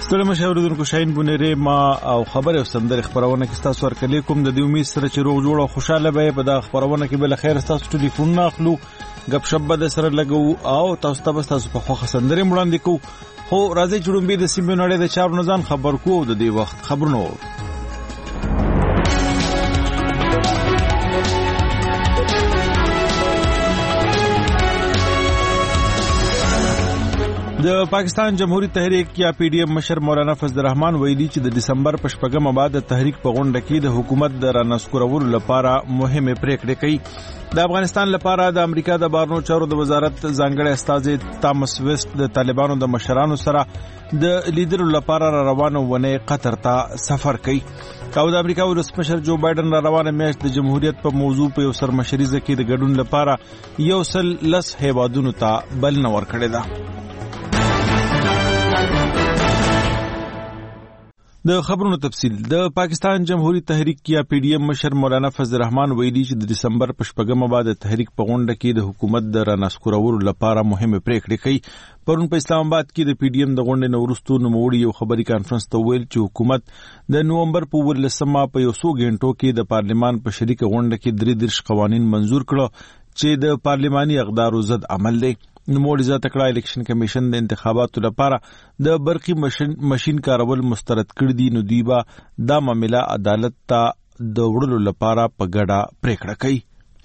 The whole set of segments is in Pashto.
ستړي مشاورونکو شاهین بونیری ما او خبر او سندر خبرونه کې تاسو ورکړي کوم د دې امید سره چې روغ جوړ او خوشاله به په دا خبرونه کې بل خیر تاسو ټلیفون اخلو غب شپ د سره لګو او تاسو تاسو په خوخه سندر وړاندې کو خو راځي چې رومبي د سیمې نړۍ د چار نزان خبر کو د دې وخت خبرونو د پاکستان جمهوریت تحریک یا پی ډی ایم مشر مولانا فضل الرحمن ویلي چې د دسمبر په شپږمه بعد د تحریک په غونډه کې د حکومت د رانسکورولو لپاره مهمه پریکړه کوي. د افغانستان لپاره د امریکا د بهرنیو چارو د وزارت ځانګړی استازی تامس ویسټ د طالبانو د مشرانو سره د لیدلو لپاره روانه ونه قطر ته سفر کوي. او د امریکا ولسمشر جو بایدن روانه میاشت د جمهوریت په موضوع په یو سرمشریزه کې د ګډون لپاره یو سل لس هیوادونو ته بلنه ورکړې ده. د خبرونو تفصیل د پاکستان جمهوریت تحریک یا پی ډی ایم مشر مولانا فضل الرحمن ویلي چې د دسمبر په شپږمه بعد د تحریک په غونډه کې د حکومت د رانسکورولو لپاره مهمه پریکړه کوي. پرون په اسلام آباد کې د پی ډی ایم د غونډې نورستو نوموړي یو خبري کانفرنس ته ویل چې حکومت د نومبر په 14مه په 100 غنټو کې د پارلیمان په شریک غونډه کې 33 قوانین منزور کړل چې د پارلیماني اقدارو ضد عمل دی. نوموړي ذات کړه الیکشن کمیشن د انتخاباتو لپاره د برقي ماشين کارول مسترد کړی دي نو دوی به دا معاملې عدالت ته د وړلو لپاره په ګډه پریکړه کوي.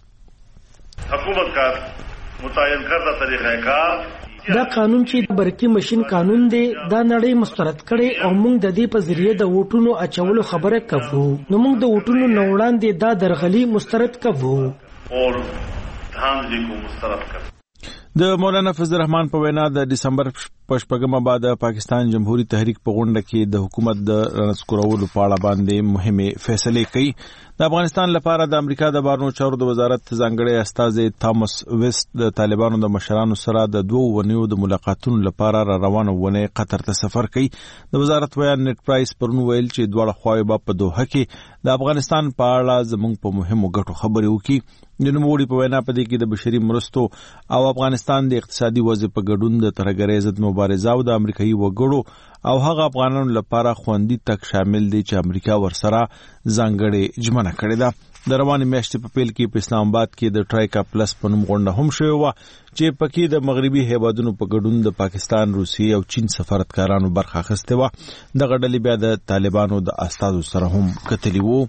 حکومت کا متعین کړه طریقه کار دا قانون چې برقي ماشين قانون دی دا نړۍ مسترد کړي او موږ د دې په ذریعہ د ووټونو اچولو خبره کوو نو موږ د ووټونو نوړاندې دا درغلي مسترد کوو او ځان کو مسترد کوو. د مولانا فضل الرحمن په وینا د دسمبر په شپږمه بعد پاکستان جمهوریت تحریک په غونډه کې د حکومت د رانسکورولو په اړه باندې مهمه فیصله کوي. د افغانستان لپاره د امریکا د بهرنیو چارو د وزارت ځانګړی استازی تامس ویسټ د طالبانو د مشرانو سره د دوه ونیو د ملاقاتونو لپاره روانه ونه قطر ته سفر کوي. د وزارت بیان نت پرایس پرون ویل چې دواړه خواوې په دوحه کې د افغانستان په اړه زموږ په مهمو ګټو خبرې وکړي. د نوموړي په وینا په دې کې د بشري مرستو او افغانستان د اقتصادي وضع په ګډون د ترهګرۍ ضد مبارزه او د امریکایي وګړو او هغه افغانانو لپاره خوندي تک شامل دي چې امریکا ورسره ځانګړې ژمنه کړې ده. د روانې میاشتې په پیل کې په اسلام آباد کې د ټرایکا پلس په نوم غونډه هم شوې وه چې پکې د مغربي هیوادونو په ګډون د پاکستان، روسیې او چین سفارتکارانو برخه اخیستې وه. دغه ډلې بیا د طالبانو د استازو سره هم کتلي وو.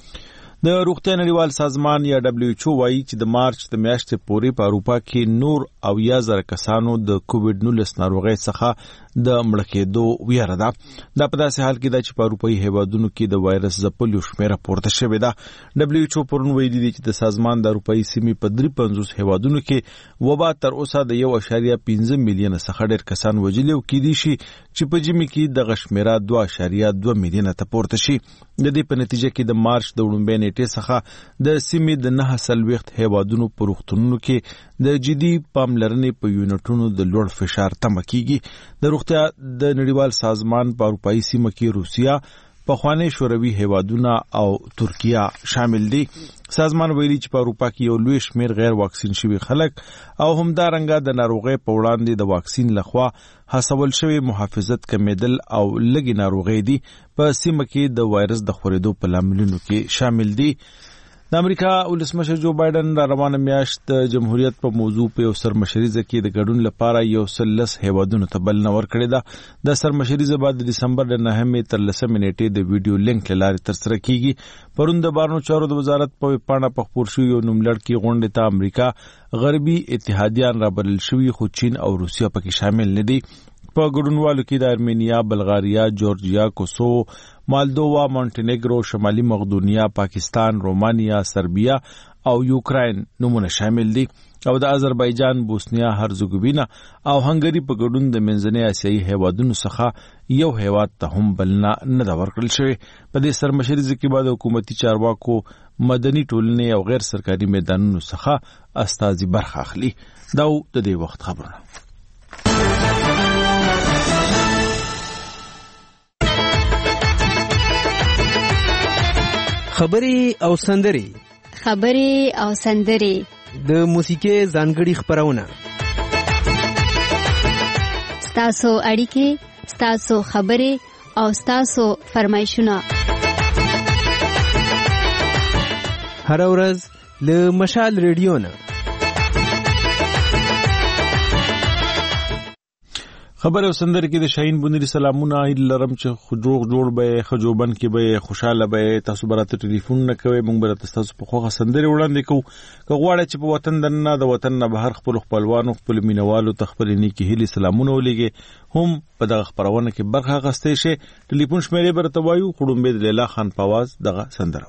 د روغتیا نړیوال سازمان یا دبليو ایچ او وايي چې د مارچ د میاشتې پورې په اروپا کې نور 80,000 کسانو د کووډ 19 ناروغۍ څخه د مړ کېدو ویره ده. دا په داسې حال کې ده چې په اروپایي هیوادونو کې د وایرس ځپلو شمیره پورته شوې ده. دبليو ایچ او پرون ویلي دي چې د سازمان د اروپایي سیمې په 53 هیوادونو کې وبا تر اوسه د 1.5 میلیون څخه ډېر کسان وژلي او کېدي شي چې په جمی کې د شمیره 2.2 میلیون ته پورته شي. د دې په نتیجه کې د مارچ د وړاندې نیټه څخه د سیمې د 9 هیوادونو په روغتونونو کې د جدي پاملرنې په یونټونو د لوړ فشار تمه کیږي. د روغتیا د نړیوال سازمان په اروپایي سیمه کې روسیا، پخوانی شوروي هیوادونه او ترکیه شامل دي. سازمان ویلي چې په اروپا کې یو لوی شمیر غیر واکسین شوي خلک او همدارنګه د ناروغۍ په وړاندې د واکسین لخوا حاصل شوی محافظت کمیدل او لګي ناروغۍ دي په سیمه کې د وایرس د خورېدو په لاملونو کې شامل دي. د امریکا ولسمشر جو بایدن را روانه میاشت د جمهوریت په موضوع په یو سرمشریزه کې د ګډون لپاره یو سلس هیوادونو ته بلنه ورکړې ده. د سرمشریزه بعد د دسمبر د 9 تر 10 نیټې د ویډیو لینک لارې ترسره کیږي. پرون د بهرنیو چارو د وزارت په پاڼه په خپور شوی یو نوملړ کې غونډې ته امریکا غربي اتحادیان را بلل شوي خو چین او روسیا پکې شامل نه دي. په ګډونوالو کې د ارمینیا، بلغاریا، جورجیا، کوسوو، مالدووا، مونټینیګرو، شمالي مقدونیا، پاکستان، رومانیا، سربیا او یوکراین نمونه شامل دي او د آذربایجان، بوسنیا هرزګوینا او هنګری په ګډون د منځنۍ اسیایي هیوادونو څخه یو هیواد ته هم بلنه نه دا ورکړل شوی. په دې سرمشریزه کې بعد حکومتي چارواکو، مدني ټولنې او غیر سرکاري میدانونو څخه استازي برخه اخلي. دا د دې وخت خبرونه. خبري او سندري د موسیقي ځانګړي خبرونه. ستاسو اړیکې، ستاسو خبرې او ستاسو فرمایشونه هر ورځ له مشال ریډیو نه خبر او سندر کې د شاهین بونری سلامونه لرم چې خجوغ جوړ به خجوبن کې به خوشاله به تاسو براته ټلیفون نه کوي مونږ براته تاسو په خوغه سندر وړاندې کوو که غواړئ چې په وطن دنه د وطن نه بهر خپل خپلوانو خپل مینوالو تخپل نیکی هلي سلامونه ولېږي هم په دغه خبرونه کې برخه غستې شي ټلیفون شمیرې برته وایو خړومبه لیلا خان پاواز دغه سندر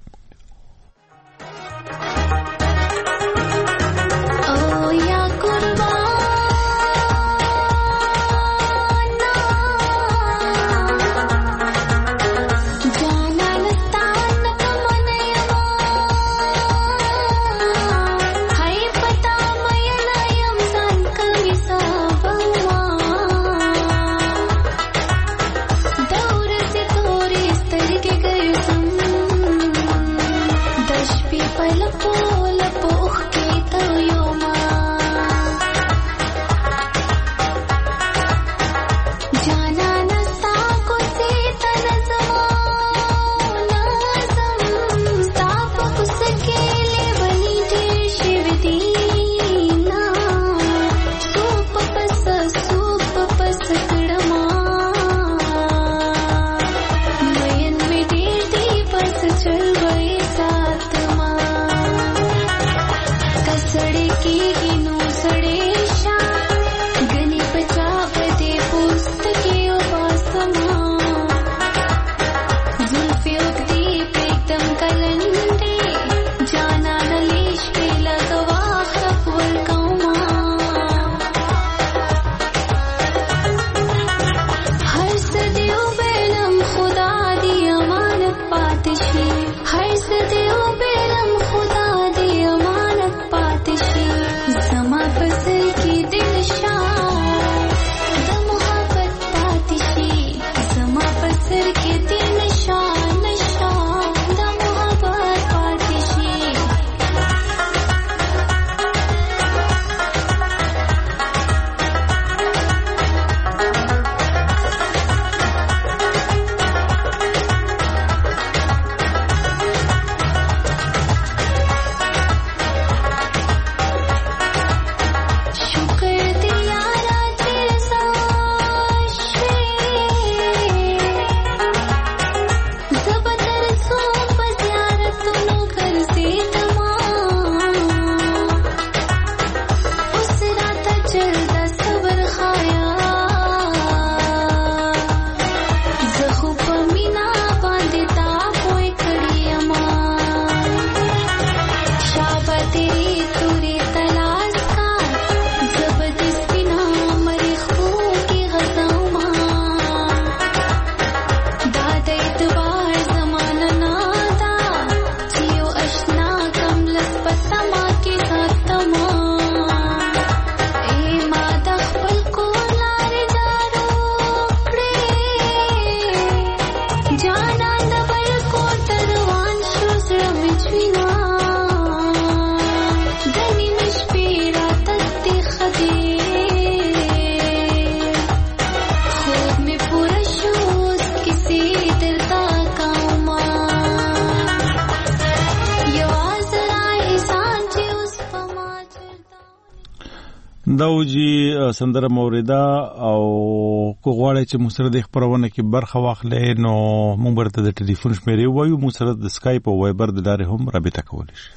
داوجی سندره موریدا او کو غواړی چې موږ سره د خبرونه کې برخه واخلې نو موږ برته د ټلیفون شمیرې وایو موږ سره د اسکایپ او وایبر د لارې هم رابطه کولی شئ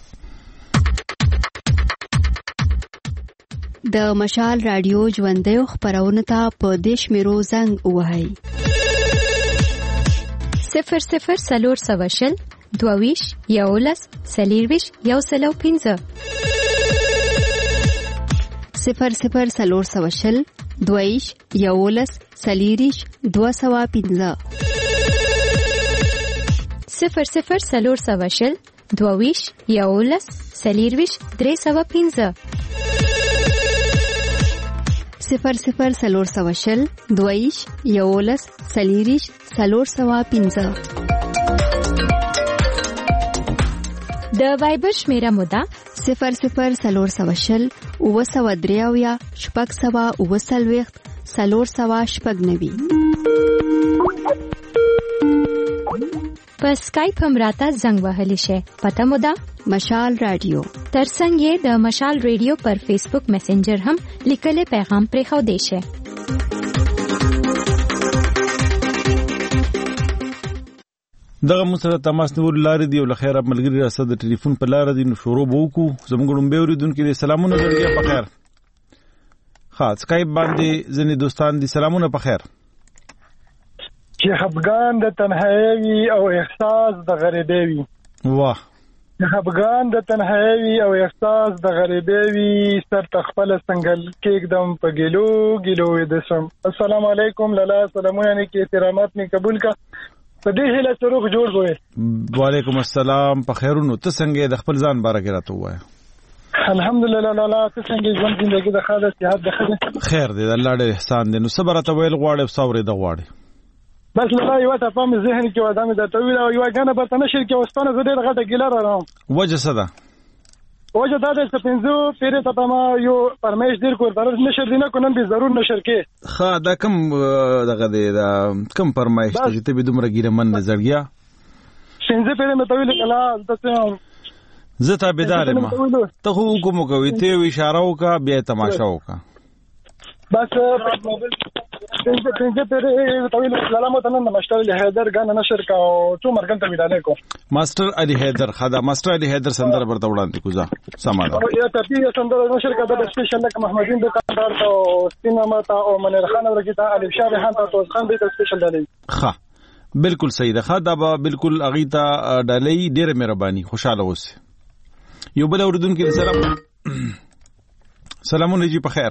د مشال رادیو ژوندۍ خبرونه ته په دیش میرو زنګ وهاي 00 22 یولس سلیرویش یو سلو 15 00 سلور دویش یولس سلیریش 215 00 سلور دویش یولس سلیرویش 315 00 سلور دویش یولس سلیریش 315 د وایبر شمیره مودا 00 سلور اوسو دریاویا شپږ سوا اوسلويخت په اسکایپ هم راته زنګ وهلی شي. پته مو ده مشال رادیو. ترڅنګ یې د مشال رادیو پر فیسبوک میسنجر هم لیکلي پیغام پرې خو دی شي. دغه مسره تماس نیول لارې دی او لخيره ملګری راځه د ټلیفون په لار دی نو شروع وکړو. زموږ ډومبه اوریدونکو دي سلامونه درګه په خیر. ها اسکایپ باندې ځنې دوستان دي سلامونه په خیر. چې خفګان د تنهایی او احساس د غریبۍ وي. واه خفګان د تنهایی او احساس د غریبۍ وي سر تخپل سنگل کېږدم په ګلو ګلو دسم. السلام علیکم لالا سلامونه نه کې احترامات نه قبول کا په دې هله سروغ جوړ وې. وعلیکم السلام په خیرونو ته څنګه د خپل ځان بارک راته وای. الحمدلله لالا ته څنګه ژوند زندگی د خاله صحت د خاله خیر دې الله دې احسان دې نو صبر ته ویل غواړي او صبر دې غواړي. بس لالا یو ته په ذهن کې ودانه د تویل او یو غنه به تنشر کې وستانه زه ډېر غټه ګیلر راوم. وجه څه ده؟ وجه دا ده چې پنځو پیره ته ما یو پرمیش ډیر کور درز نشر دینه کوم به ضرور نشر کې. ها دا کوم دغه دی دا کوم پرمیش ته به دومره ګیره من نظرګیا پنځه پیره مې تویل کلا ته زه ته بدار ما ته حکم کوي ته اشاره وکا بیا تماشا وکا بس پنځه پیره تویل کلا مو ته نه مشتر له حیدر غن نشر کا او تو مرګن ته ویډاله کو ماستر علي حیدر خدا ماستر علي حیدر سندر برته وړاندې کوزا سماده یا ته سندر نشر کا د سپیشل لک محمدین دکاندار ته سینما ته او منیر خان ورګه علي شاه خان ته توس خان به سپیشل دلی. ها بالکل صحیح ده. خدا به بالکل اغیتا ډالۍ ډیره مهرباني خوشاله اوسه. یو بل اوردونکو سلام سلامونه جی په خیر.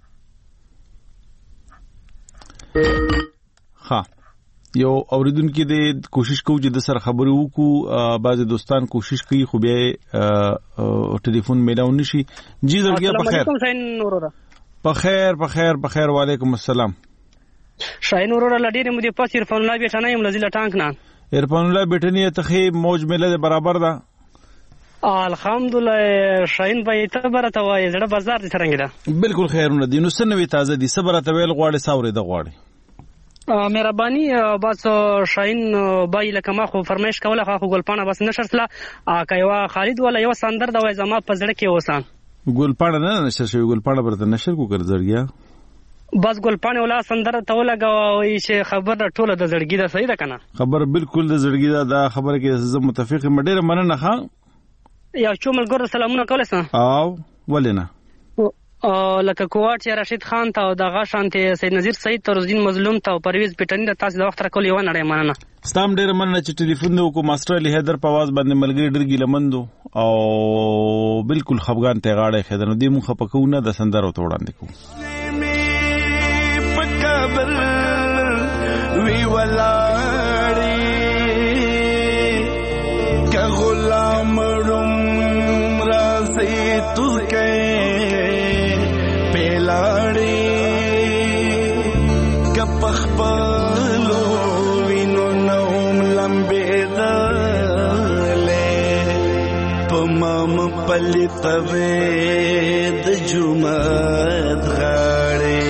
ها یو اوریدونکو دې کوشش کوو چې د سره خبرو وکړو. بعض دوستان کوشش کوي خو بیا ټلیفون میلاو نشي. جی درګه په خیر. په خیر په خیر په خیر. وعلیکم السلام. شاین اورور لډیر مو دې پاتې عرفان الله بیٹانه یم لزیله ټانک نه عرفان الله بیٹنی ته موج مله برابر ده الحمدلله. شاین به ته برته وای زړه بازار دې څنګه ده؟ بالکل خیرونه دي. نو سنوي تازه دي صبر ته ویل غواړي ساوري د غواړي مهرباني. بس شاین بای لکه ما خو فرمایش کوله خو ګلپانه بس نشرتله کایوا خالد ولا یو سندر د وای زما په زړه کې وسان ګلپانه نه نشر شوی ګلپانه برته نشر کو ګرځړیا بس ګلپانه ولا سندر ته ولګوي چې خبر ټوله د زړګي ده. صحیح ده کنه؟ خبر بالکل د زړګي ده. دا خبره کې زه متفق یم. ډېر مننه. ښه یو څو ملګرو سلامونه کول سه او ولنه لکه کوواټ یا رشید خان ته او دغه شانته سید نذیر سید ترزدین مظلوم ته او پرویز پټنی ته تاسو د وخت راکول یو نړۍ مننه. ستام ډېر مننه چې ټلیفون نو کو ماستر علي حیدر په आवाज باندې ملګری ډرګی لمندو او بالکل خفغان ته غاړه خدانو دې مخ پکو نه د سندرو توړاندې کو پکبل وی ولاړی ک غلام روم راسي تو کې پلاړی ک پخپلو وینو نوم لمبېدلې پمم پلتوي د جمعت غاړي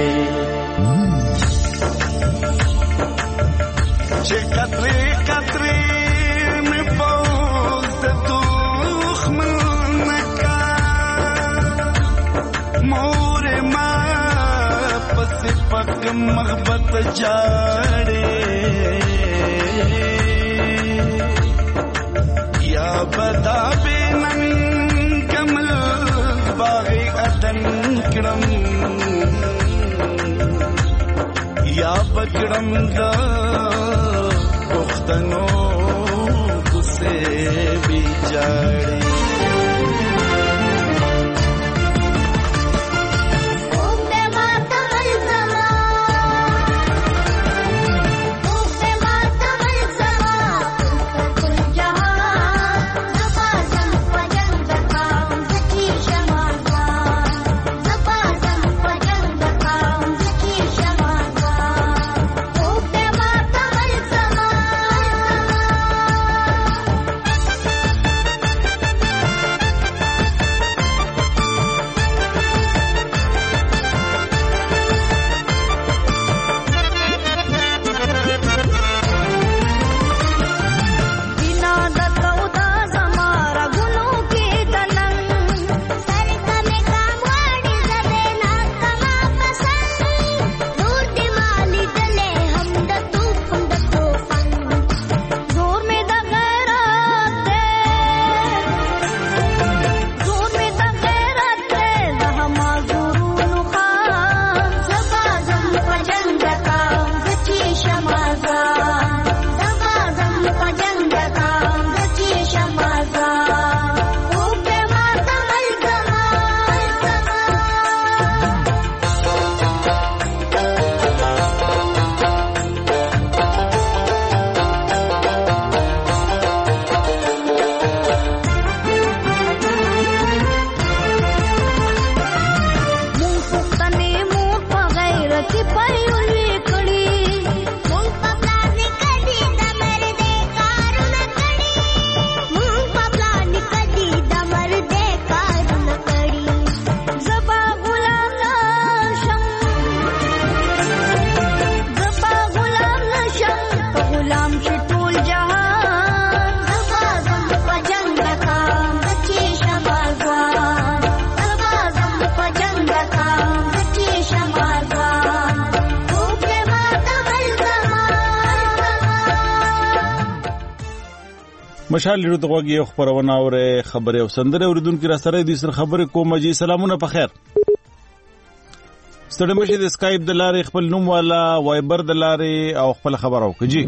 چې کتري کتري مې پوز د دښمن کا مور ما پس پک محبت جاړي یا بدا بنن کمل باغی اتن کرم یا بکرم دا پختنو کسے بیچاری مشال لرو دغه یو خبرونه او خبره او سندره اوریدونکو را سره دي سر خبره کوم جی سلامونه په خیر ستړي مشه د اسکایپ د لارې خپل نوم والا وایبر د لارې او خپل خبر او کجی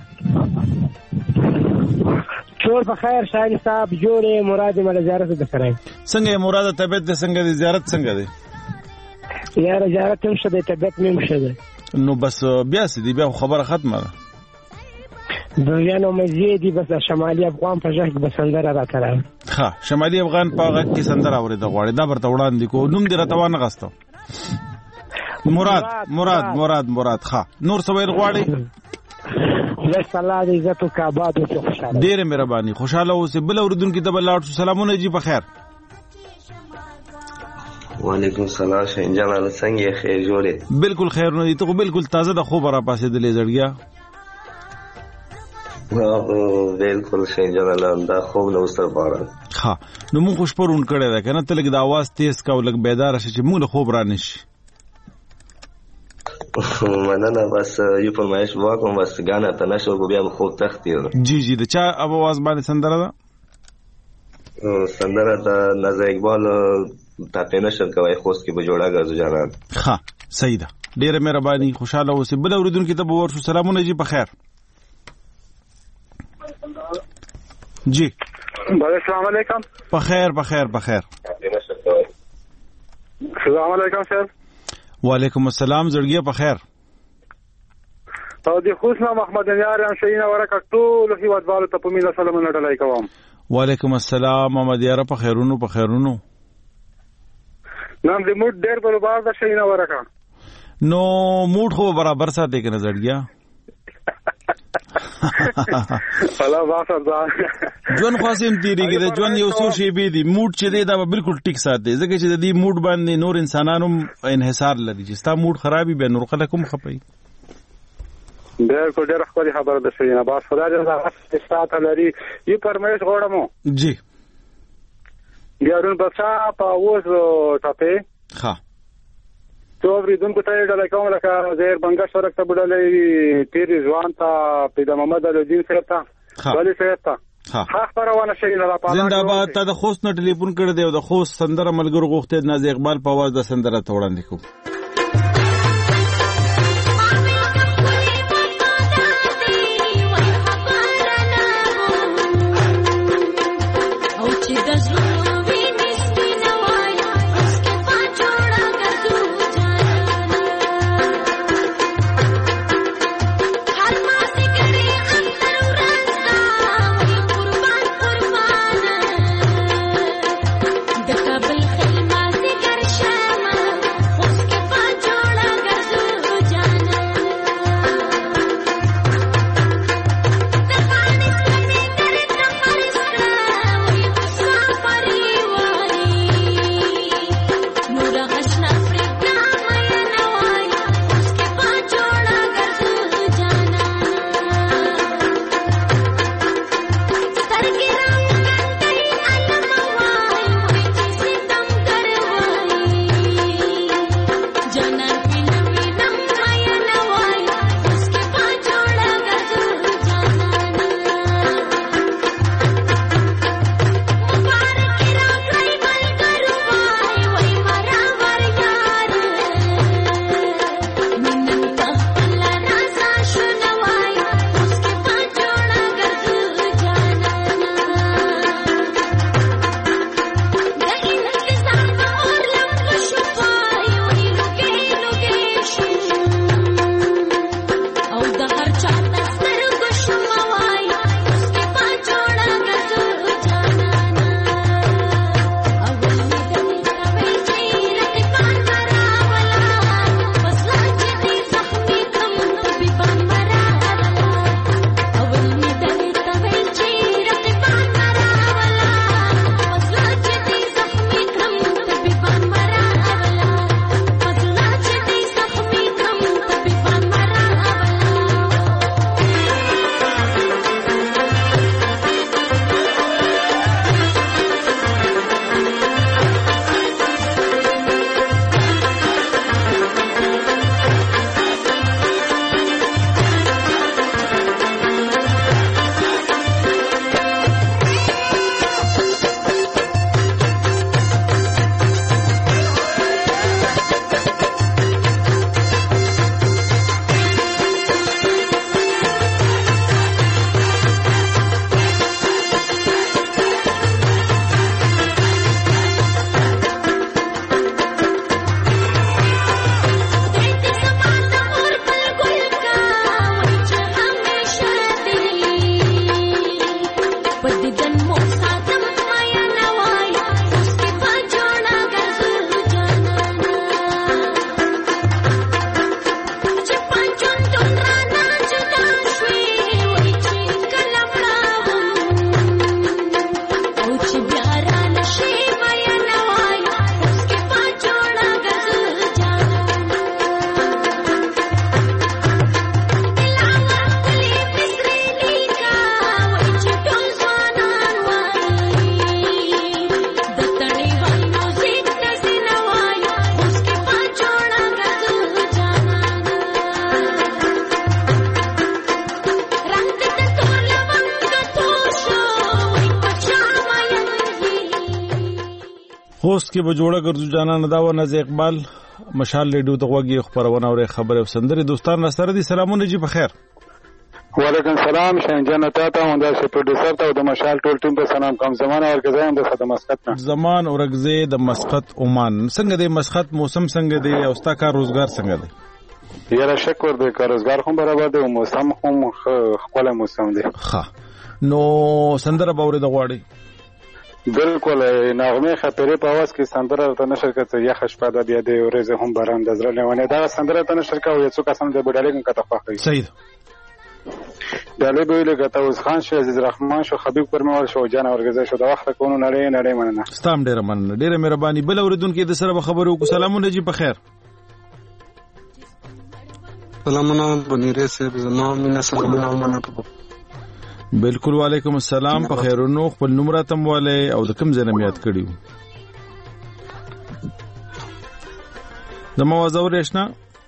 ټول په خیر شاهین صاحب جوړه مراد مل زیارت د سره څنګه مراد طبيعت څنګه د زیارت څنګه دی یا زیارت هم شته طبيعت مې مشه نو بس بیا سې دی بیا خبره ختمه ده دغه مزيدي بس شمالي افغان په ځای کې بسندره راکړه ها شمالي افغان په هغه کې سندره اوري د غواړي دا برته وړاندې کو نوم دې راتوانه غاستو مراد ها نور سویر غواړي بس الله دې عزت او کعبات او خوشاله ډېر مهرباني خوشاله اوسې بل اوریدونکو ته بل لاړ سلامونه جی په خیر وعلیکم السلام شاهین جان څنګه خیر جوړه بالکل خیر نه دي ته بالکل تازه د خوب را پاسې د لزړګیا بالکل شاهین جان دا خوب نو سر بارا ها نو مون خوش پرون کړه دا کنه ته لګ د आवाज تیز کا ولګ بیدار شې چې مونږ خوب را نشي مننه بس یو فرمایش وکم بس غانا ته نشو بیا خوب تختی جی د چا आवाज باندې سندره ده سندره د نظر اقبال ته نشر کوي خوست کې به جوړا غزو جانان ها صحیح ده ډیره مهرباني خوشاله اوسې بل اوریدونکو ته ورسو سلامونه جی په خیر جی السلام علیکم په خیر السلام علیکم سر وعلیکم السلام زړګیا په خیر او د خوشنا محمد یار شاهین ورکه ټول هیوادوالو ته په میله سلامونه ډالای کوم وعلیکم السلام محمد یار په خیرونو نام دې موډ ډېر برابر د شاهین ورکه نو موډ خو برابر ساتي کنه زړګیا الله واسه جون خاصم تیریږي د جون یو څو شی به دی موډ چې دی دا بالکل ټیک ساتي ځکه چې د دې موډ باندې نور انسانانو انحصار لري چې ستا موډ خرابي به نور خلک هم خپي بالکل ډېر خپل خبره ده شي نه باس خدای دې ساته لري یو پرمېش غوړمو جی ګارون بچا په اوس ټاپه ها تو ورېدونکو ته ډالای کوم لکه زهر بنګا سرک ته بډلې پیر ځوان ته پیدا محمد الدین صاحب ته ولی صاحب ته ها خبرونه شي نه راپاره زنده‌باد ته د خوست نه ټلیفون کړی دی او د خوست سندره ملګرو غوښته ناز اقبال په आवाज د سندره توړاندې کوم Party هوست کې به جوړه ګرځو جانان دا و نز اقبال مشال ریډیو ته وګي خبرونه او خبره او سندري دوستان سره دي سلامونه جی په خیر وعلیکم سلام شنجان تا هم د پروډوسر ته د مشال ټول ټیم ته سلام کوم زمان اورګزای هم د مسقط نه زمان اورګزای د مسقط عمان څنګه د مسقط موسم څنګه دی او ستا کار روزګار څنګه دی یاره شکر دی کار روزګار هم برابر دی او موسم هم خپل موسم دی ښه نو سندره باور د غواړي بالکل نغمه خطرې په आवाज کې سندره ته نشر کړه یا خشپه د بیا د ورځ هم باران د زړه لونه دا سندره ته نشر کړه یو څو کسان د بډالې کته خوښي صحیح دالې به له غته اوس خان شو عزیز رحمان شو حبیب پرموال شو جان اورګزای شو د وخت کوونو نړۍ مننه ستام ډیره مننه ډیره مهرباني بل اوریدونکو د سره خبرو کو سلامونه جی په خیر سلامونه بنیره صاحب زما مینا سلامونه بالکل وعلیکم السلام په خیرونو خپل نمبر تم والے او د کوم ځای نه یاد کړیو د موازو رښنا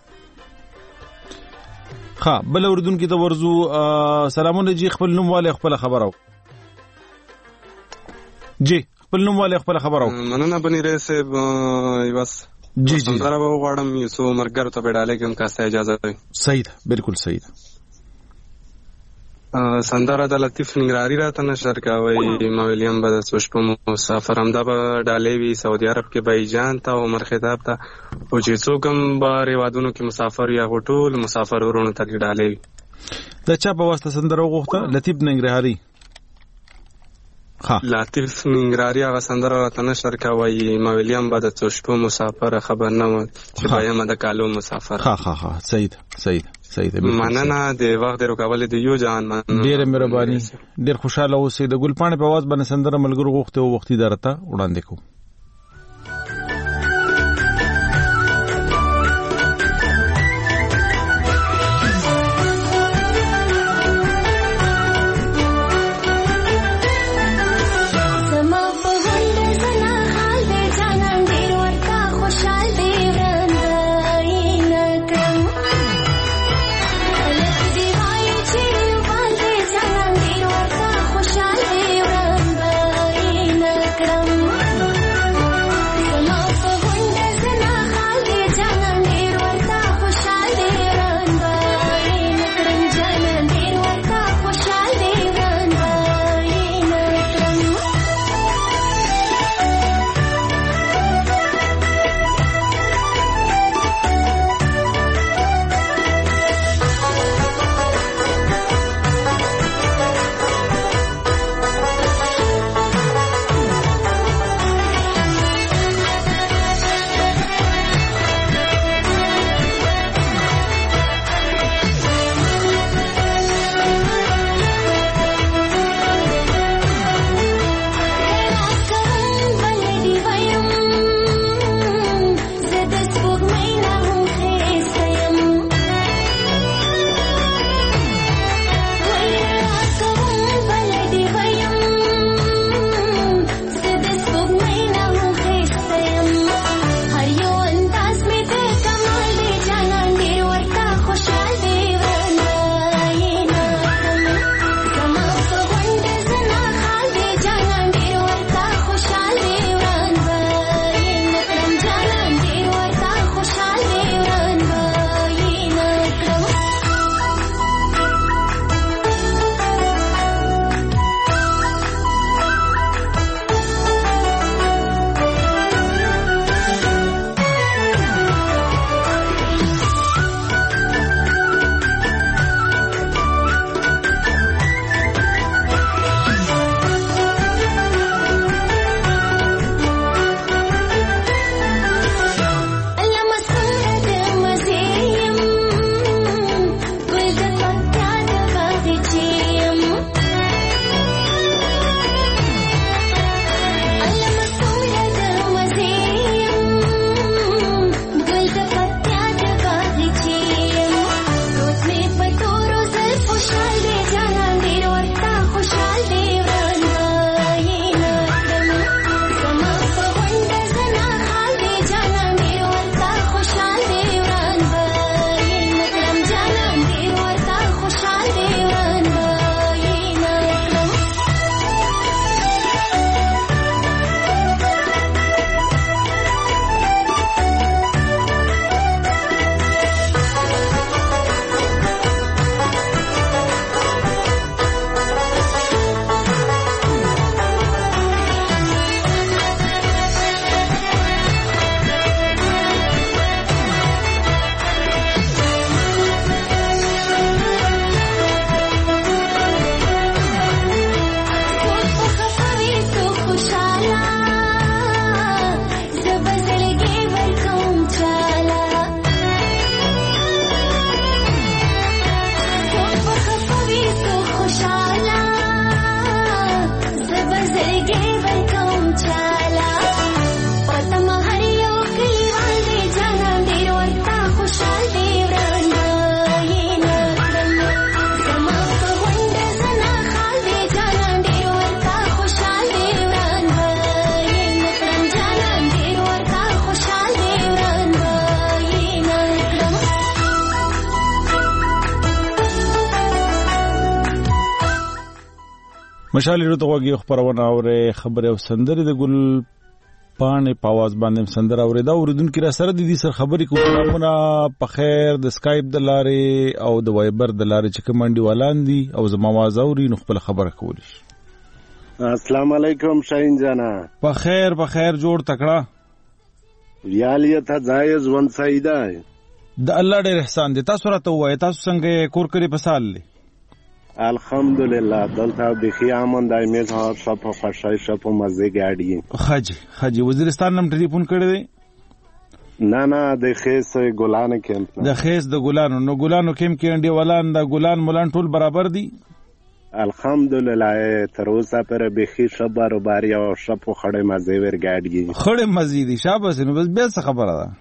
ها بل اوردونکو ته ورزو سلامونه جی خپل نوم والے خپل خبرو جی خپل نوم والے خپل خبرو مننه بنیره صاحب بس جی سندره وغواړم یو څو مرګر ته بډاله کوم کاسه اجازه ده صحیح ده بالکل صحیح ده سندره د لطیف نگراری راته نشر کاوي مویلیم به د سوشپ مسافر هم د ډالې وی سعودي عرب کې بایجان ته عمر خطاب ته او چې څوکم به ریوادونو کې مسافر یا غټول مسافر ورونو ته ډالې د چا په واسطه سندره وغوښته لطیف نگراری ها لطیف نگراری هغه سندره راته نشر کاوي مویلیم به د سوشپ مسافر خبر نه و چې بایم د کالو مسافر ها صحیح ده مننه د وخت د رکاول د یو جان ډیره مهرباني ډیر خوشاله اوسئ د ګلپاڼې په आवाज باندې سندره ملګرو غوښته او وختي درته وړاندې کوم مشال ریډیو ته غوږی خبرونه او خبره او سندره د ګل پانې په आवाज باندې سندره اوریدا اوریدونکو را سره د دې سر خبرې کومونه په خیر د اسکایپ د لارې او د وایبر د لارې چې کمنډي ولاندي او زما आवाज اوري نو خپل خبره کولی. السلام علیکم شاهین جانا. په خیر جوړ تکړه ریالیت جایز ون سیدا د الله ډېر احسان دي. تاسو راته وایي تاسو څنګه کور کړی په سال له؟ الحمدلله دلته بخي امن دایمه صاحب صف خوشای شپ مزه گاډي. خاجي وزیرستان نم ټلیفون کړی دی؟ نه د خیس ګلان کېمپ د خیس د ګلانو نو ګلانو کېمپ کې انډي ولان د ګلان مولان ټول برابر دي الحمدلله. تر اوسه پر بخي شبر باري او شپ خړې مزه ور گاډي خړې مزه دي شابه نو بس بیا څه خبره ده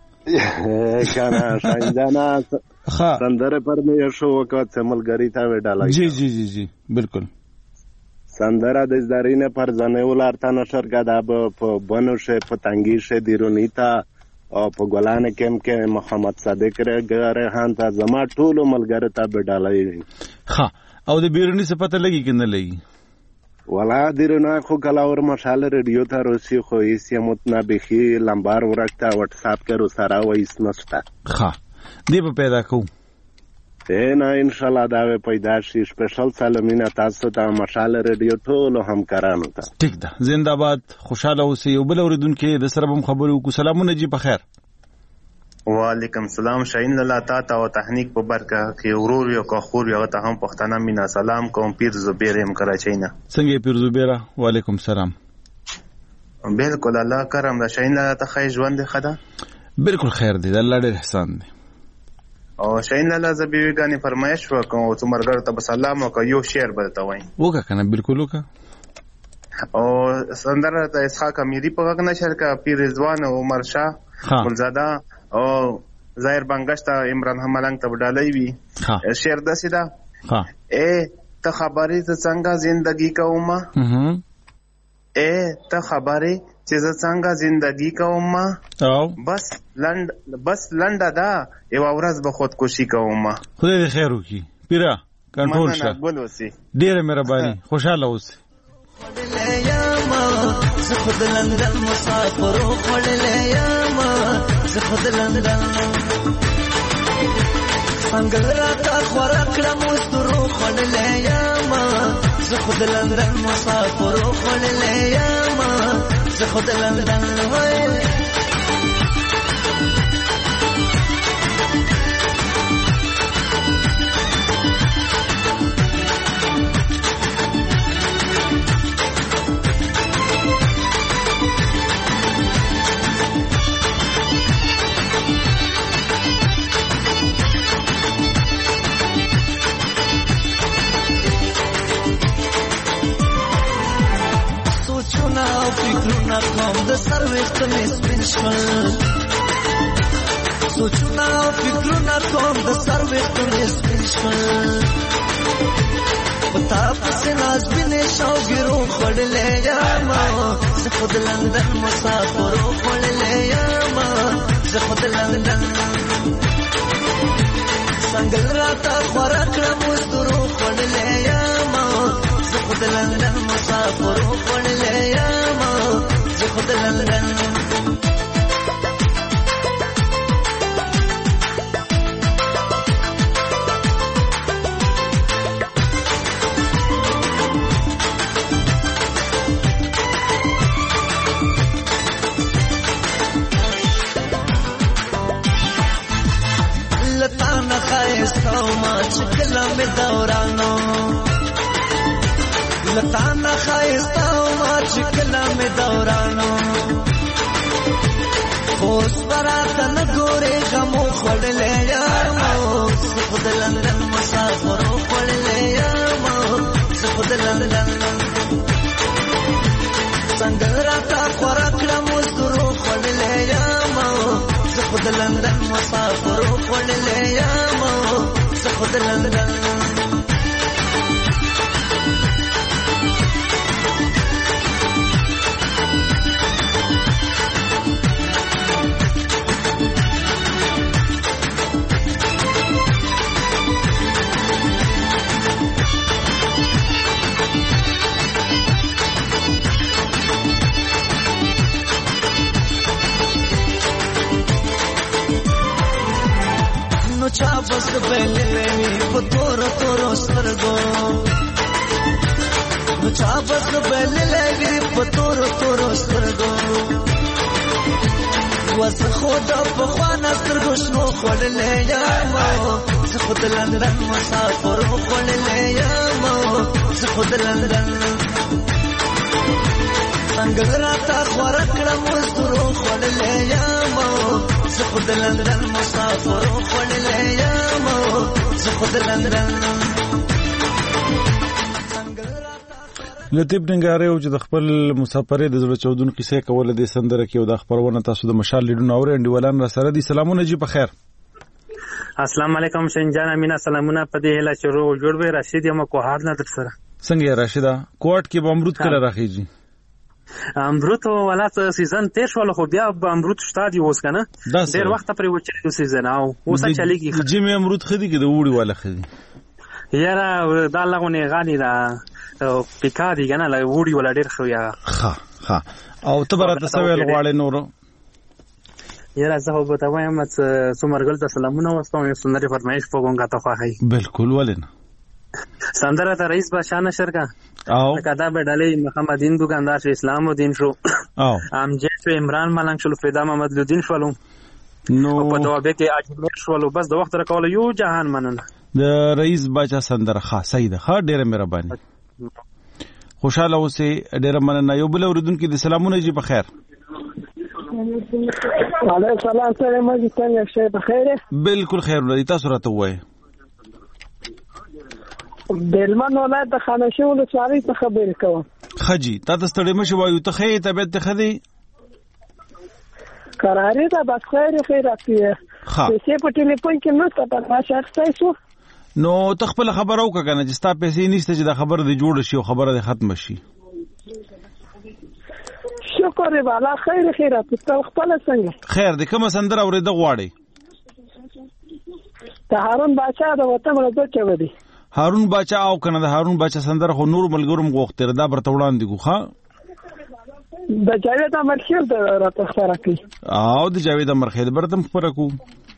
کنه شاندانا سندره پر مې شو وکړه سملګری تا وډاله. جی بالکل سندره د زدارینه پر ځنه ولارته نشر غدا په بنو شه په تنګي شه دیرونیتا او په ګلان کې محمد صادق رهان ته زما ټول ملګری ته وډاله. او د بیرونی څه پته لګي کنه لګي ولا دیرونه خو کلاور مشال ریډیو ته روسي خو یې متنا بخي لمبار ورکتا واتس اپ کې رو سره وایس نشتا. دی په پیدا کو نه ان شاء الله دا پیدا شي. سپیشل سلامونه تاسو ته مشال ریډیو ټول همکارانو ته. ټیک ده زنده باد خوشاله اوسئ. یو بل اوریدونکو د سره هم خبرو کو. سلامونه جی په خیر. وعلیکم السلام شاهین لاله تا او تحنیک په برکه کې ورور یو کا خور یو ته هم پښتنه مینا سلام کوم. پیر زبیر هم کراچۍ نه. څنګه پیر زبیر؟ وعلیکم السلام. بالکل الله کرم دا شاهین لاله ته خیر ژوند خدا بالکل خیر دی الله ډېر احسان دی. او شاهین لاله زبیوی غانی فرمایش وکړو او څومره ته سلام او یو شعر بدته وای وکړه کنه بالکل وکړه. او سندره ته اسحاق امیری په غږ نشر کا پیر رضوان عمر شاه ګلزاده او ظاهر بنگشت عمران هملنګ ته وډالای وی. شعر د سیدا اے ته خبرې ته څنګه زندگی کومه اے ته خبرې چې څنګه زندگی کومه بس لنډه دا یو ورځ به خودکشي کومه. خدای دې خیر وکړي پیرا کنټرول شه ډیره مهرباني خوشاله اوسئ. زه خود لندن مسافر وړلې یم زه خود لندن څنګه راته خورا کړم مسترو وړلې یم زه خود لندن مسافر وړلې یم زه خود لندن فکرونه کوم د سر وخت مې سپین شول سوچونه فکرونه کوم د سر وخت مې سپین شول پتا پسې ناز بینې شوګیرو خړلې یم زه خود لندن مسافر وړلې یم زه خود لندن څنګه راته خورا کړم مزدورو خړلې یم زه خود لندن مسافر وړلې یم زه خود لندن لتانا خایستا ما چکلا می دورانو لتانا خایستا ما چکلا می دورانو خوش براتا نگوری غمو خوڑلے یامو سخود لندن مسافرو خوڑلے یامو سخود لندن سنگل راتا خوراکڑا مزدورو خوڑلے یامو سخود لندن مسافرو خوڑلے یامو سخود لندن چا بس بلې په تور تور سترګو نو چا بس بلې په تور تور سترګو وس خود په خوانا سترګو شنو خړلې یم زه خود لندن مسافر خړلې یم زه خود لندن څنګه راته خورا کړم مزدورو خړلې یم زه خود لندن مسافر خړلې یم زه خود لندن لطیف ننګاره او چې د خپل مسافرې د زړه چودون قصې کوله د سندره کې او د خبرونه تاسو د مشال لیدونکو او انډیوالان را سره دي سلامونه جی په خیر السلام علیکم شنجان امینا سلامونه په دې هله چې روغ جوړ به راشد یم کوهار نه در سره څنګه راشده کوټ کې به امرود کله راخیږي امرود ولا سیزن تیر شو خو بیا به امرود شته دی اوس کنه ډیر وخت پرې وچې سیزن او اوس چلیږي جمی امرود خدي کې د وړي والا خدي یاره دا لغونه غاني دا پیکا دی کنه لا وړي ولا ډیر خو یا ها او ته برته سوال غواړې نورو یاره زه به تا وایم چې څومرګل ته سلامونه واستم یو سندري فرمایش په ګونګه ته خوای بالکل ولنه سندره ته رئیس بادشاہ نشر کا او کدا به ډلې محمدین دکاندار شو اسلام الدین شو او ام جه عمران ملنګ شو فدا محمد الدین شولو نو په دوابه کې اجمیر شولو بس د وخت راکول یو جهان مننه د رئیس بادشاہ سندره خاصه ده ښه ډیره مهرباني خوشاله اوسې ډیره مننه یو بل اوریدونکو د سلامونه جی په خیر وعلیکم السلام سره مې څنګه شې په خیر بالکل خیر ولې تاسو راته وای دلمن ولایت خانشي ولسوالۍ ته خبرې کوم خجی تاسو ستړي مشه وایو ته خې طبيعت ته خدي قرارې ده بس خیرات یې پیسې په ټلیفون کې نشته په ماشه تاسو نو تخپل خبر او کنه چې ستا پیسې نشته چې دا خبر دی جوړ شي او خبره دی ختم شي شکر والا خیرات ته خپل څنګه خیر دې کوم سندره اورېده غواړي ته هارون بادشاہ د وطن له چا ودی هارون بادشاہ او کنه د هارون بادشاہ سندره خو نور ملګروم غوښتره دا برته وړاندې ګوخه د جاوید امرخیل د راته سره کی او د جاوید امرخیل برتم خبره کو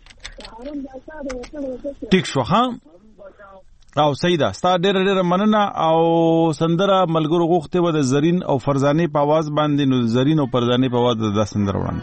ټیک شو ها او سیدا ستا ډېر مننه او سندره ملګرو غوښته و د زرین او فرزانه په आवाज باندې نو زرین او فرزانه په आवाज د سندره وړاندې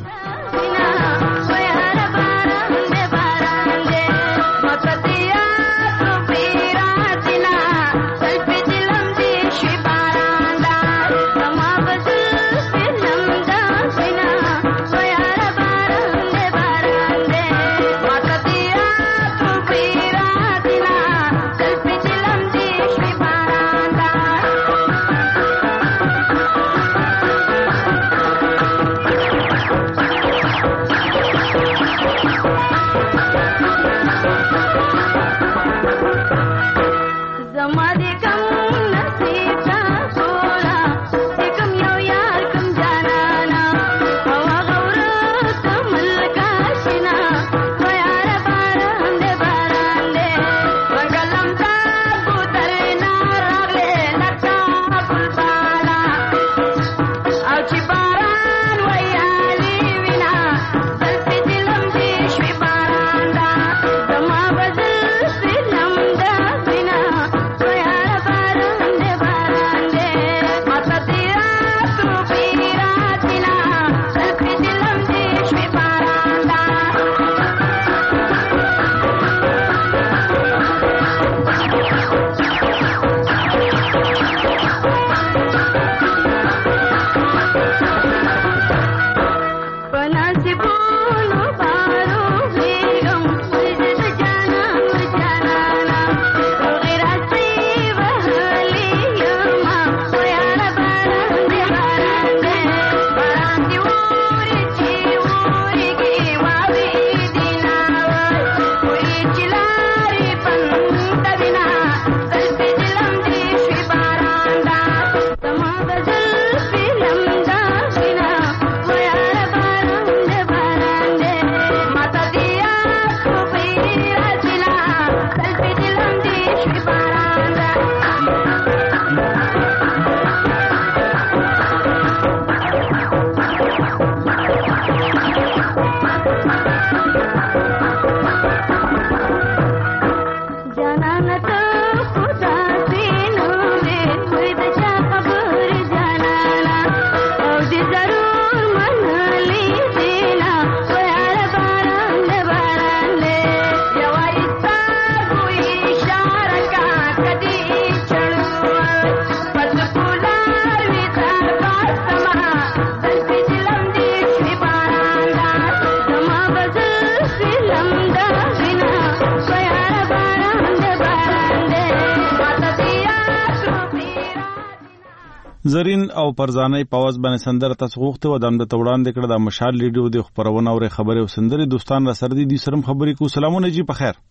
زرین او پرزانه پاواز باندې سندره تاسو غوښته و د امد توړاندې کړه د مشال ریډیو د خبرونه او خبره او سندره دوستان را سره دي سرم خبرې کو. سلامونه جی په خیر.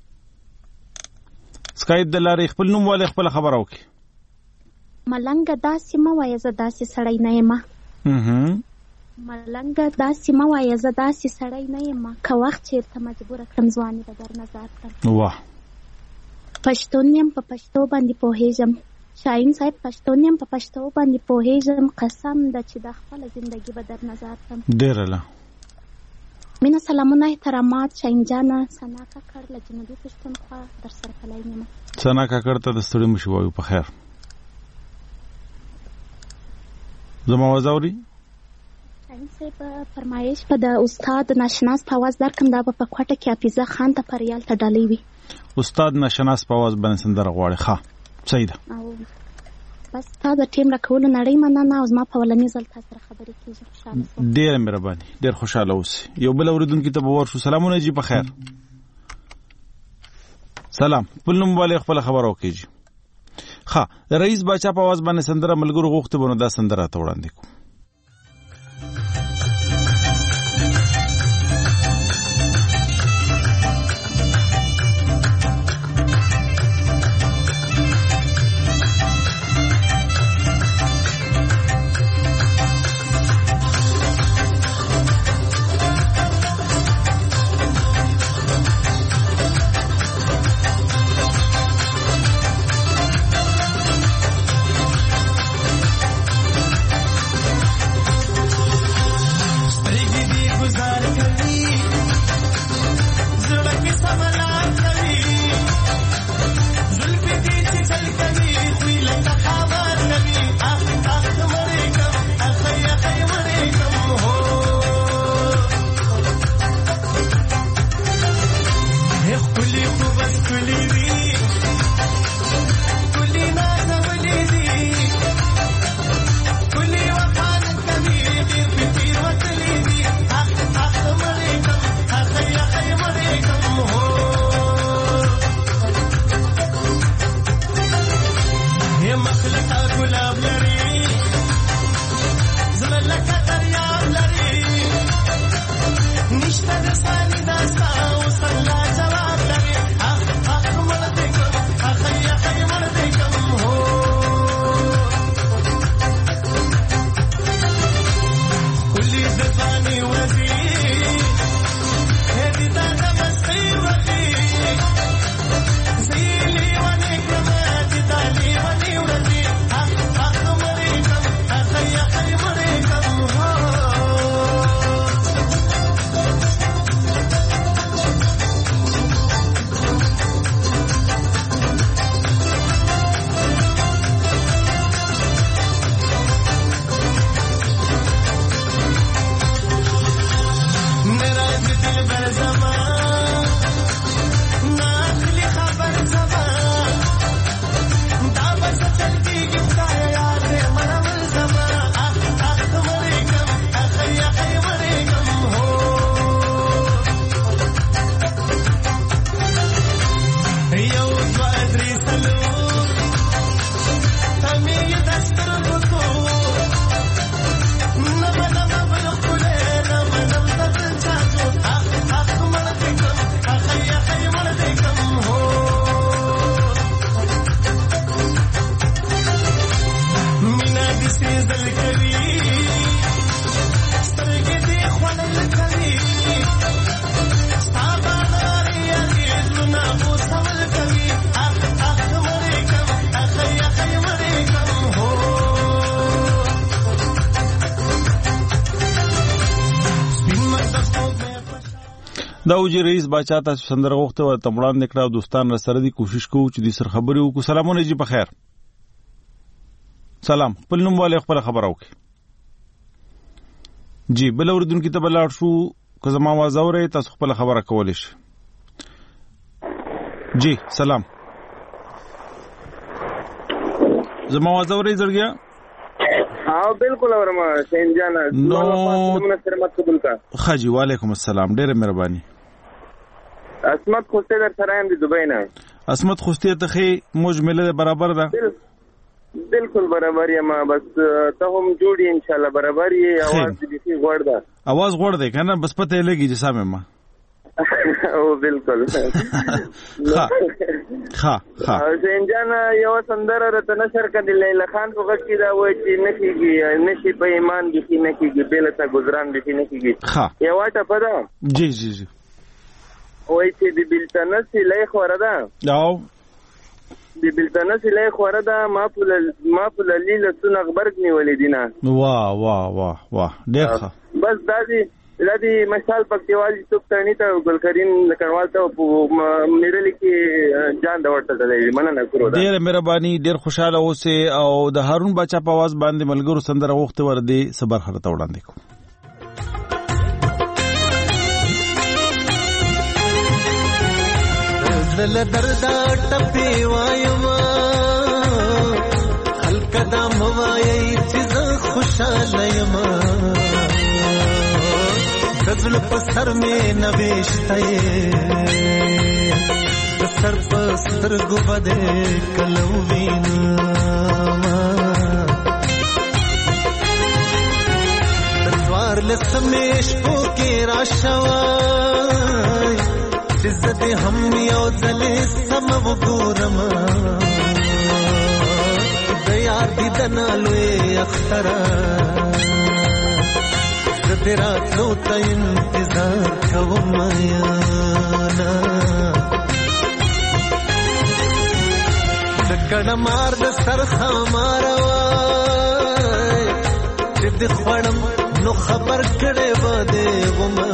سکایپ د لارې خپل نوم والے خپل خبر اوکي. ملنګ داسې ما وایي زه داسې سړی نه یم. ملنګ داسې ما وایي زه داسې سړی نه یم. که وخت چېرته مجبوره کړم ځواني به در نظر کړم. واه پښتون یم په پښتو باندې پوهېږم. شاهین صاحب پښتون یم په پښتو باندې پوهېږم. قسم ده چې د خپله زندګي به در نظر کړم. ډېره له مینه سلامونه احترامات شاهین جانه. ثنا کاکړ له جنوبي پښتونخوا در سره کلی یم. ثنا کاکړ ته د ستړي مشي وایو په خیر. زما آواز اوري؟ شاهین صاحب فرمایش په د استاد ناشناس په آواز درکړم. دا به په کوټه کې حافظه خان ته په ریال ته ډالۍ وي. استاد ناشناس په آواز باندې سندره غواړي. ښه صحیح ده. بس تا د ټیم راکولو نړۍ مننه او زما په ولني ځل تاسو سره خبرې کېږي. خوشاله شوم. ډېره مهرباني. ډېر خوشاله اوسئ. یو بل اورېدونکي ته به ورشو. سلامونه جی په خیر. سلام. خپل نوم والے خپل خبر وکړي. ښه د رئیس باچا په آواز باندې سندره ملګرو غوښته بنو دا سندره ته وړاندې کوم. دا وجه رئیس باچا تاسو سندره غوښته و ته وړاندې کړه. دوستان را سره دي کوشش کوو چې د سر خبرې وکړو. سلامونه جی په خیر. سلام. خپل نوم والے خپل خبر وکړي. جی بل اورېدونکي ته بلاړ شو. که زما आवाज اورئ تاسو خپل خبره کولی شئ. جی سلام. زما आवाज اورئ زړګیا؟ हाँ बिल्कुल और सेंजाना नो सरमत कबूल का खाजी वालेकुम अस्सलाम ډېره مهرباني. اسمت خوسته در سره هم دی دوبۍ نه. اسمت خوسته ته خې موج مله برابر ده. بالکل برابر یم بس ته هم جوړي ان شاء الله برابر یې आवाज دې غوړ ده आवाज غوړ دی کنه بس پته لګي چې سامه ما او بالکل ها زنجان یو سندره رته نشر کړي لیلا خان په وخت کې دا وایي چې نشي په ایمان کې نه کېږي بل ته گزاران دي نه کېږي یو واټه پدا جی وایي چې د بلتنه سلې خوره ده او د بلتنه سلې خوره ده ما په لیله سن خبرک نیولې دینه واه ډېر ښه بس دا مثال پکتیوالي څوک تانی ته ګل کریم لکنوال ته میرلی کې جان دا ورته دی مننه کړو دا ډېر مهرباني ډېر خوشاله اوسه او د هارون بچا په आवाज باندې ملګرو سندره وخت ور دي صبر خرته وړاندې کو دل دردا ټپي وایم خلک دا موایي چې خوشاله یم गजल पसर में नवेशते सर पसर गुबदे कलवीन द्वार लसमेश के राशवाय इज्जत हम यो जले समव गोरम दया दीदना लोए अख्तरा तेरा सोता इंतजार कब मयाना दकड़ मार द सरखा मारवाय जिद खड़म नो खबर कड़े बदे गुमा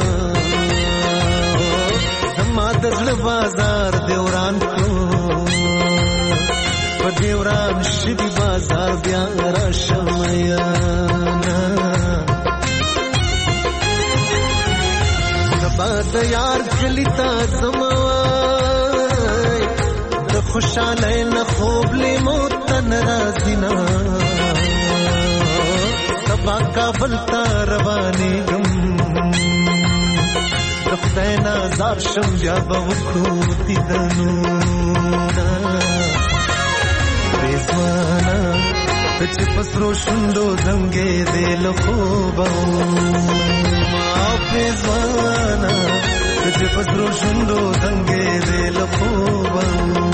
समा दजल बाजार देवरान को देवरान शिदी बाजार ब्यारा शमयाना बाद यार गलिता जमाय द खुशाले न खोबले मोतन राजिना सबा का बलता रवानी गम दफ्तना जार शम या बवक्रूति दनूना बेजवाना पिछ पसरो शुंडो दंगे दिल खोबाऊ बेजवाना तुझे पसरो शुंडो दंगे दिल खोबाऊ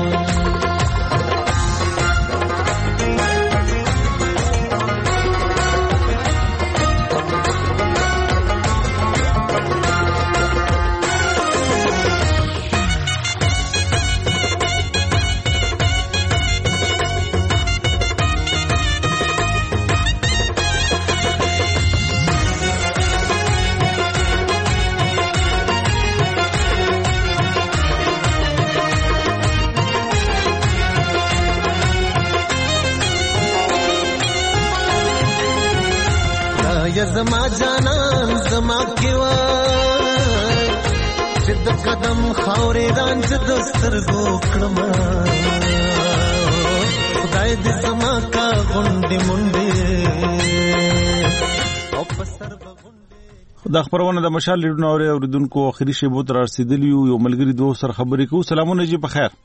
زما جانان زما کیوا جد قدم خاورې رانځ دستر ګوکړم خدای دې زما کا غونډې مونډې او پسر دا خبرونه د مشال لیدونکو او اوریدونکو اخري شی بوت رارسیدلی یو ملګری دوه سره خبرې کوو سلامونه جی په خیر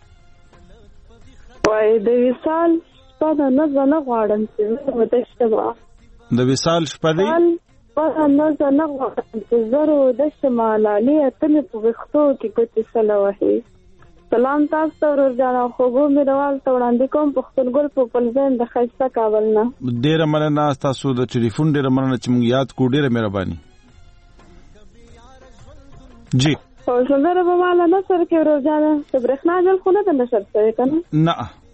وای د وصال په نه غواړم چې ودشتما د وصال شپه دی په نه غواړم چې زرو د شمالالي اتل په وختو کې کوتي سلوهي سلام تاسو ته ورځانا خوبو میروال ته وړاندې کوم په خپل ګل په پلزین د خیسته کابل نه ډیره مننه تاسو د ټلیفون ډیره مننه چې موږ یاد کو ډیره مهرباني جی او څنګه به مالا نه سر کې ورځانا د برېښنا جل خو نه د نشر سره کنه نه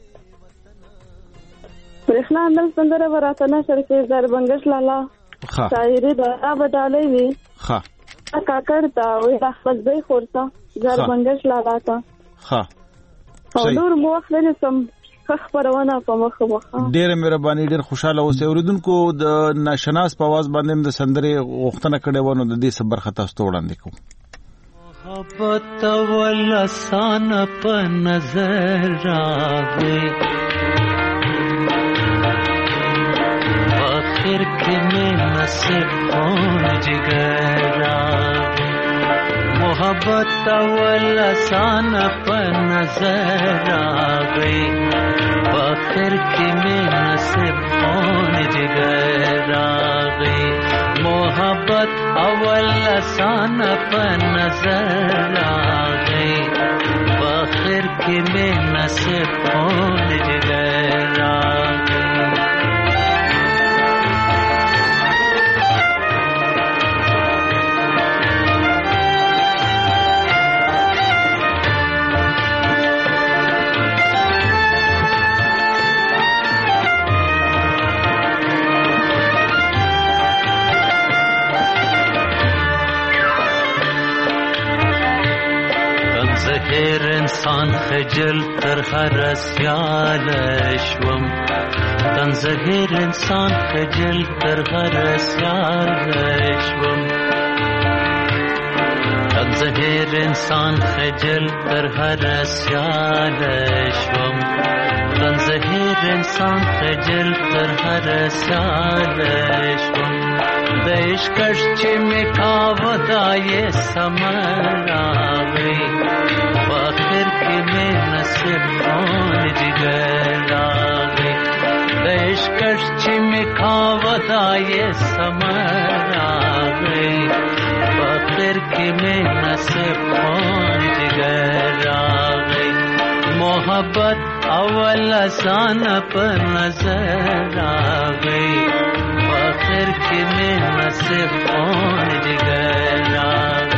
برېښنا نن څنګه ورته نشر کې زربنګش لالا شاعري دا بدالې وی ها کاکړ تا وې احمد بey خورتا زربنګش لالا تا ها او نور مو خپل سم خبرونه په مخه ډېر مهرباني ډېر خوشاله اوسئ اوریدونکو د ناشناس په आवाज باندې د سندرې غوښتنه کړې و نو د دې صبر خطا ست وړاندې کوم محبت ولسان په نظر راغی आखिर के में नसीब कौन जिगर محبت اول آسان په نظر آگئی فخر کی میں نصیب خون جگر آگئی محبت اول آسان په نظر آگئی فخر کی میں نصیب خون جگر آگئی زهر انسان خجل تر هر سیال شوم تن زهر انسان خجل تر هر سیال شوم تن زهر انسان خجل تر هر سیال شوم تن زهر انسان خجل تر هر سیال شوم دیش کش می کاودای سمر آگئی فخر کی میں نصیب خون جگر آگئی دیش کش می کاودای سمر آگئی فخر کی میں نصیب خون جگر آگئی محبت اول آسان پر نظر آگئی فخر کی میں نصیب خون جگر آگئی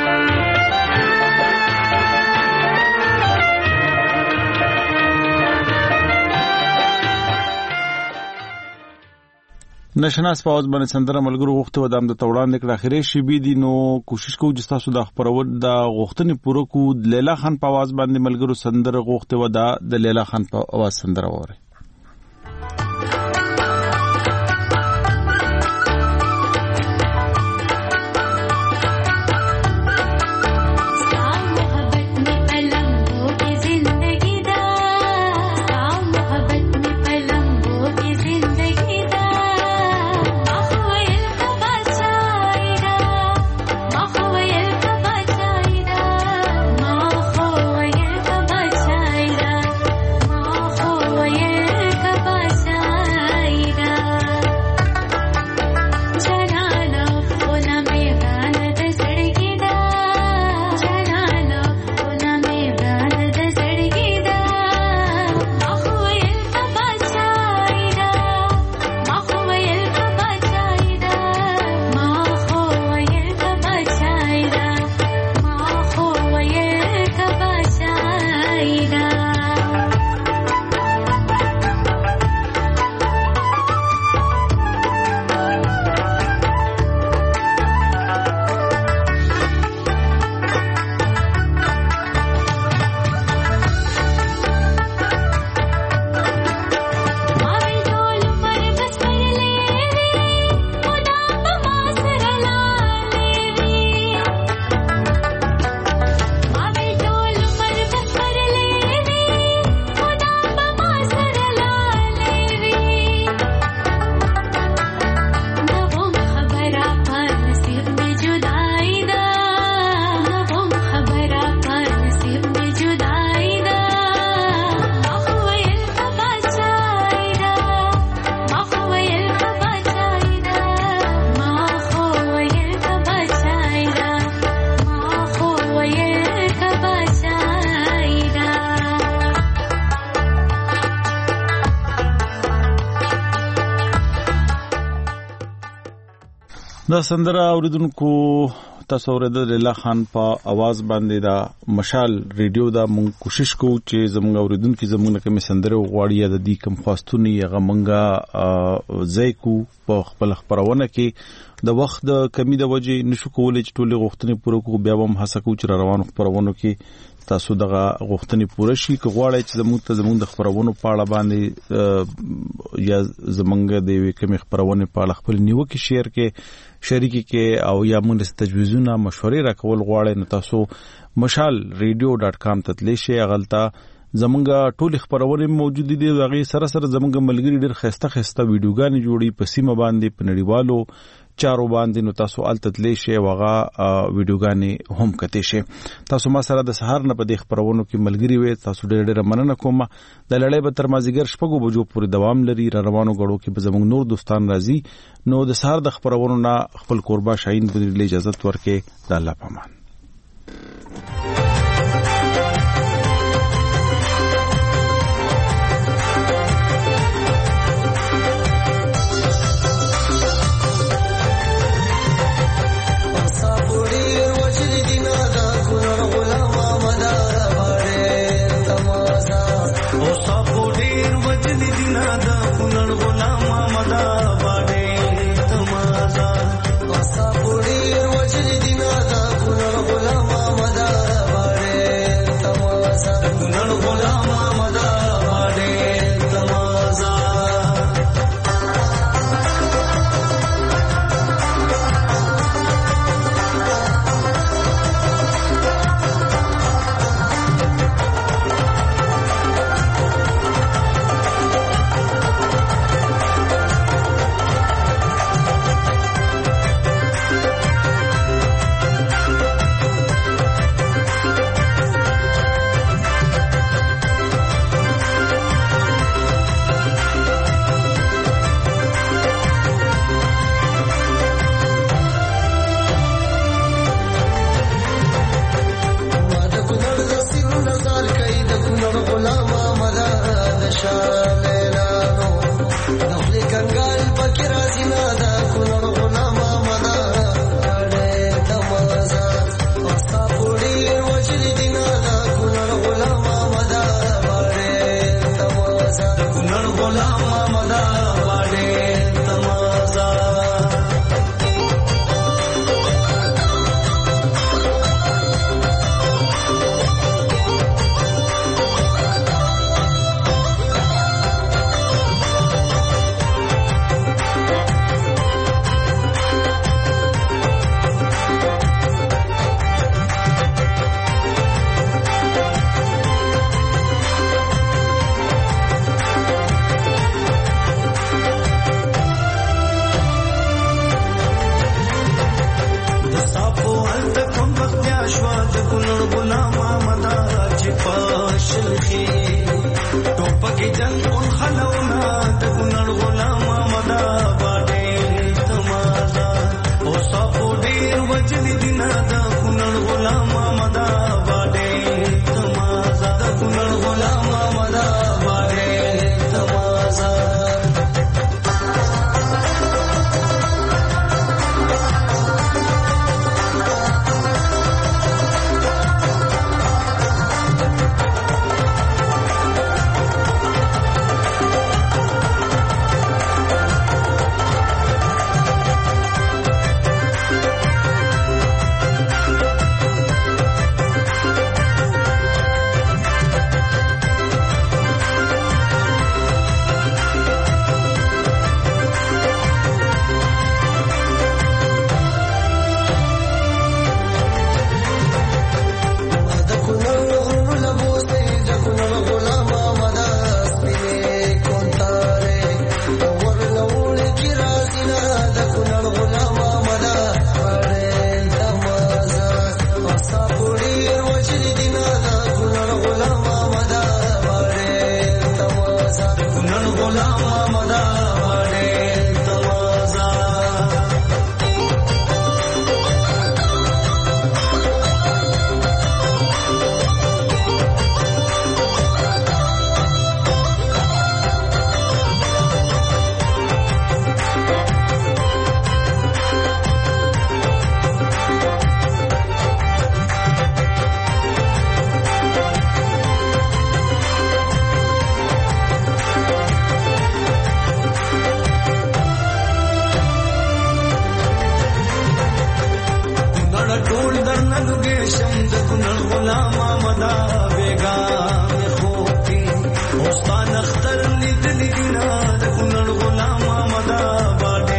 نشناس په اوس باندې سندره ملګرو غوښته و د امد توړان د اخیری شی بي دي نو کوشش کوو چې تاسو د خبرول د غوښتنې پوره کو لیلا خان په आवाज باندې ملګرو سندره غوښته و د لیلا خان په आवाज سندره وره دا سندره اوریدونکو تاسو اوریدل لیلا خان په आवाज باندې دا مشال ریډیو دا مونږ کوشش کوو چې زموږ اوریدونکو زموږ کوم سندره غواړي یا د دې کوم خواستونه یې غمنګا زیکو په خپل خبرونه کې د وخت د کمی د وجې نشو کولای چې ټول غوښتنې پوره کوو بیا هم هڅه کوو چې روانو خبرونو کې تاسو دغه غوښتنې پوره شي که غواړئ چې زموږ د خبرونو په اړه باندې یا زموږ د کوم خبرونه په اړه خپل نیوکه شیر کې شریکی کې او یا موږ تجویزونه مشورې راکول غواړئ نو تاسو مشال radio.com ته تللی شئ غلطه زمونږ ټول خبرونه موجود دي. هغه سره زمونږ ملګری ډېر خسته ویډیوګانې جوړي په سیمه باندې په نړیوالو چارو باندې. نو تاسو التتلی شي وغه ویډیوګانې هم کته شي. تاسو ما سره د سهار نه په دې خبرونو کې ملګری وي. تاسو ډېر مننه کوم. د لړۍ به تر مازیګر 6 بجو پورې دوام لري. روانو غړو کې به زمونږ نور دوستان راځي. نو د سهار د خبرونو نه خپل قربا شاهین بدري اجازه ورکړي. د الله پامان.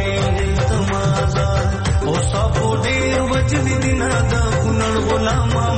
غلام